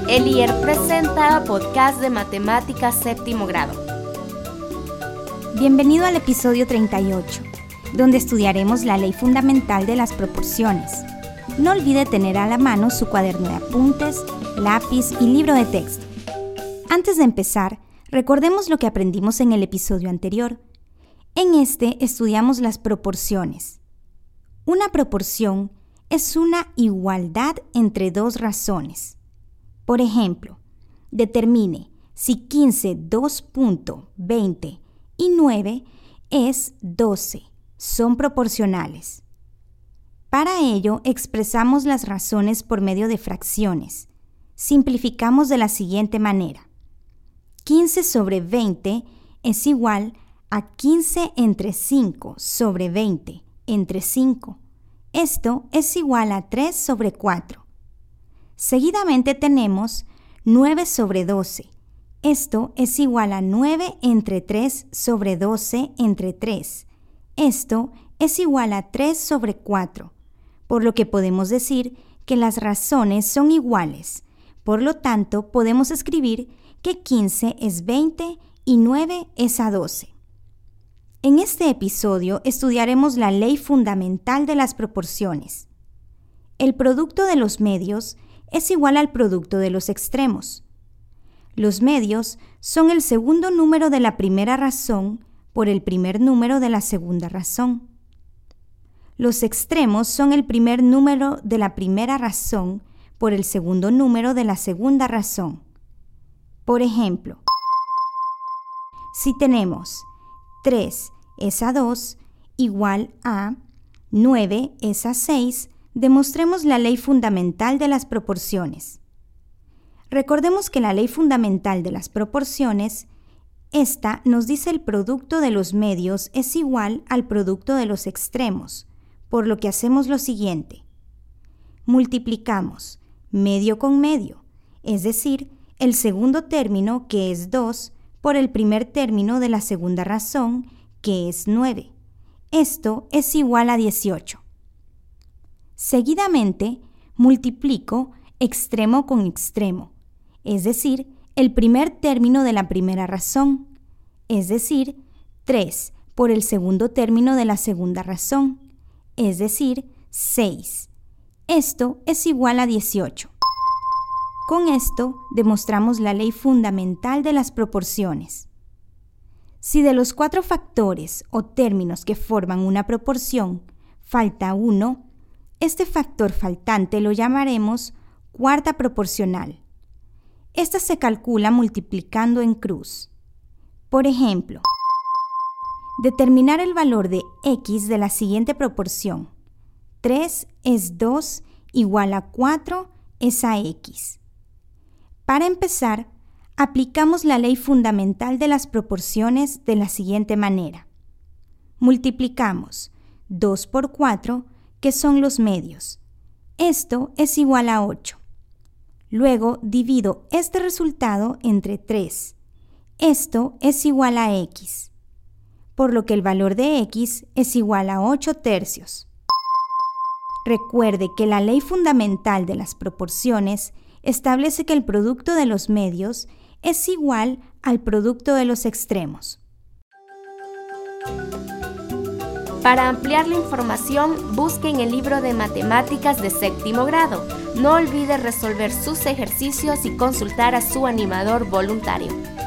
El IER presenta Podcast de Matemáticas Séptimo Grado. Bienvenido al episodio 38, donde estudiaremos la ley fundamental de las proporciones. No olvide tener a la mano su cuaderno de apuntes, lápiz y libro de texto. Antes de empezar, recordemos lo que aprendimos en el episodio anterior. En este estudiamos las proporciones. Una proporción es una igualdad entre dos razones. Por ejemplo, determine si 15, 2.20 y 9 es 12. Son proporcionales. Para ello, expresamos las razones por medio de fracciones. Simplificamos de la siguiente manera. 15 sobre 20 es igual a 15 entre 5 sobre 20 entre 5. Esto es igual a 3 sobre 4. Seguidamente tenemos 9 sobre 12. Esto es igual a 9 entre 3 sobre 12 entre 3. Esto es igual a 3 sobre 4. Por lo que podemos decir que las razones son iguales. Por lo tanto, podemos escribir que 15 es 20 y 9 es a 12. En este episodio estudiaremos la ley fundamental de las proporciones. El producto de los medios es igual al producto de los extremos. Los medios son el segundo número de la primera razón por el primer número de la segunda razón. Los extremos son el primer número de la primera razón por el segundo número de la segunda razón. Por ejemplo, si tenemos 3 es a 2 igual a 9 es a 6, demostremos la ley fundamental de las proporciones. Recordemos que la ley fundamental de las proporciones, esta nos dice el producto de los medios es igual al producto de los extremos, por lo que hacemos lo siguiente. Multiplicamos medio con medio, es decir, el segundo término, que es 2, por el primer término de la segunda razón, que es 9. Esto es igual a 18. Seguidamente, multiplico extremo con extremo, es decir, el primer término de la primera razón, es decir, 3 por el segundo término de la segunda razón, es decir, 6. Esto es igual a 18. Con esto demostramos la ley fundamental de las proporciones. Si de los 4 factores o términos que forman una proporción falta uno, este factor faltante lo llamaremos cuarta proporcional. Esta se calcula multiplicando en cruz. Por ejemplo, determinar el valor de x de la siguiente proporción. 3 es 2 igual a 4 es a x. Para empezar, aplicamos la ley fundamental de las proporciones de la siguiente manera. Multiplicamos 2 por 4, que son los medios. Esto es igual a 8. Luego divido este resultado entre 3. Esto es igual a x, por lo que el valor de x es igual a 8 tercios. Recuerde que la ley fundamental de las proporciones establece que el producto de los medios es igual al producto de los extremos. Para ampliar la información, busque en el libro de Matemáticas de Séptimo Grado. No olvide resolver sus ejercicios y consultar a su animador voluntario.